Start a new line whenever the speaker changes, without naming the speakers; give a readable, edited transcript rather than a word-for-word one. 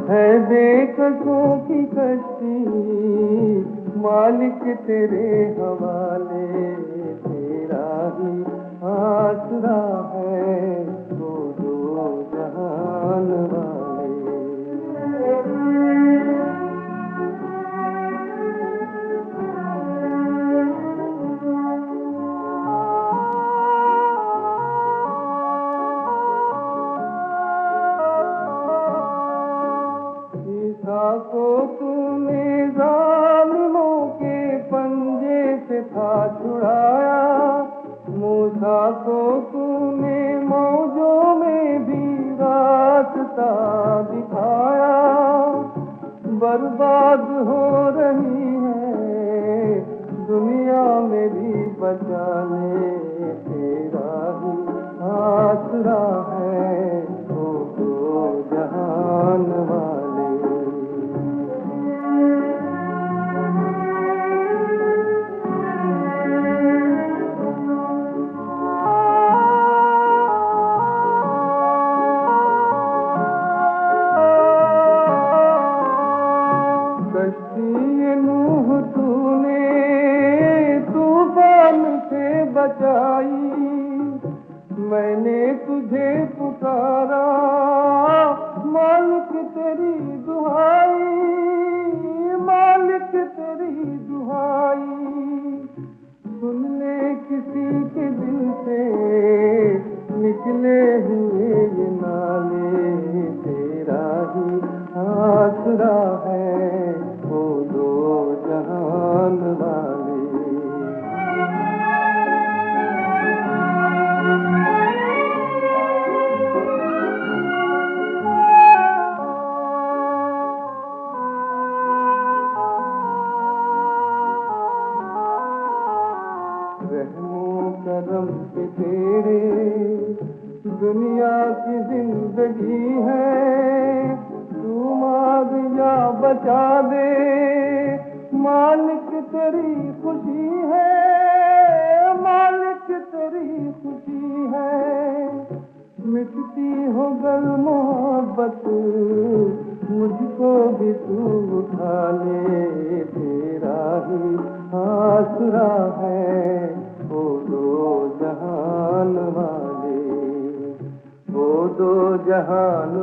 है बेकसों की कश्ती मालिक तेरे हवाले, तेरा ही आसरा है वो दो जहान वाले। ईसा को तूने जालिमों के पंजे से था छुड़ाया, मूसा को तूने मौजों में भी रास्ता दिखाया। बर्बाद हो रही है दुनिया मेरी, बचा ले तेरा ही आसरा है वो दो जहान वाले। कश्ती नूह तूने तूफान से बचाई, मैंने तुझे पुकारा मालिक तेरी दुहाई, मालिक तेरी दुहाई। सुन ले किसी के दिल से निकले हुए ये नाले, तेरा ही आसरा है वो दो जहान वाले। रहमो करम पे तेरे दुनिया की जिंदगी है, तू मार या बचा दे मालिक तेरी खुशी है, मालिक तेरी खुशी है। मिटती हो गल मोहब्बत मुझको भी तू उठा ले, तेरा ही आसरा है वो दो जहान वाले, वो दो जहान